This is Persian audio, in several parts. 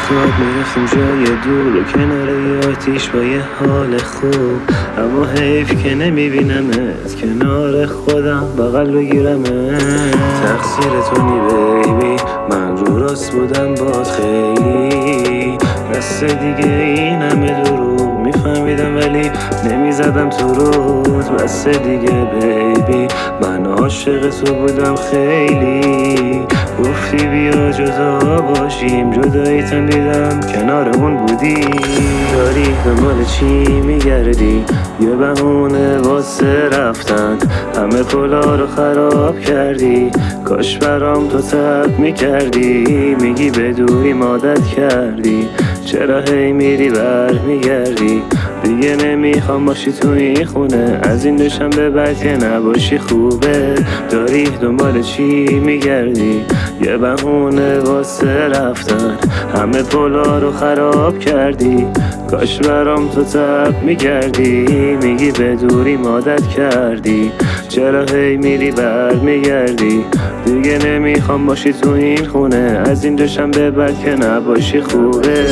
خواب میرفتیم جای دور و کنار یه آتیش با یه حال خوب، اما حیف که نمیبینمت کنار خودم بغل بگیرمت. تقصیر تو نی بیبی، من رو راست بودم باد خیلی، بس دیگه این همه دروغ میفهمیدم ولی نمیزدم تو رود. بس دیگه بیبی، من عاشق تو بودم خیلی، گفتی بیا جدا باشیم، جداییتم دیدم کنارمون بودی. داری دنبال چی میگردی؟ یه بهونه واسه رفتن، همه پلا رو خراب کردی، کاش برام تو تب میکردی. میگی بدونی عادت کردی، چرا هی میری بر میگردی؟ دیگه نمیخوام باشی تو این خونه، از این دوشنبه بعد که نباشی خوبه. داری دنبال چی میگردی؟ یه بهونه واسه رفتن، همه پلا رو خراب کردی، کاش برام تو تب میگردی. میگی بدونی عادت کردی، چرا هی میری بر میگردی؟ دیگه نمیخوام باشی تو این خونه، از این دوشنبه بعد که نباشی خوبه.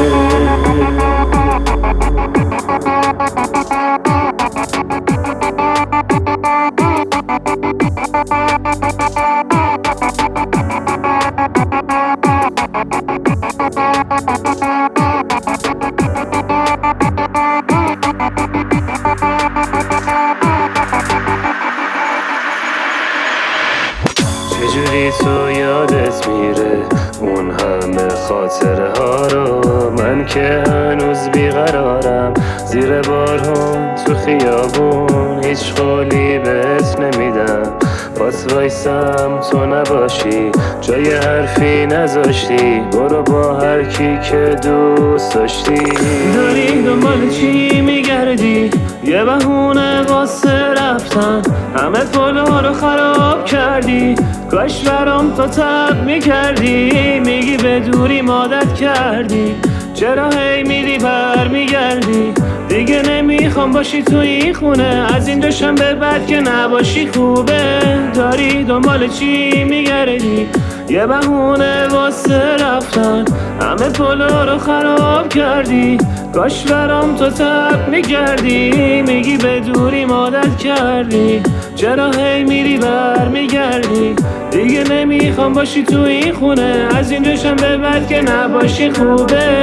چجوری تو یادت میره اون همه خاطره ها رو؟ من که هنوز بیقرارم زیر بارون تو خیابون، هیچ قولی بهت نمیدم بات وایسم تو نباشی، جای حرفی نذاشتی، برو با هر کی که دوست داشتی. داری دنبال چی میگردی؟ یه بهونه واسه رفتن، همه پلا رو خراب کردی، کاش برام تو تب میکردی. میگی بدونی عادت کردی، چرا هی میری بر میگردی؟ دیگه نمیخوام باشی تو این خونه، از این دوشنبه بعد که نباشی خوبه. داری دنبال چی میگردی؟ یه بهونه واسه رفتن، همه پلا رو خراب کردی، کاش برام تو تب میکردی. میگی بدونی عادت کردی، چرا هی میری بر میگردی؟ دیگه نمیخوام باشی تو این خونه، از این دوشنبه بعد که نباشی خوبه.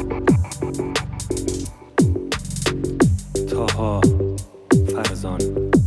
طاها فرزان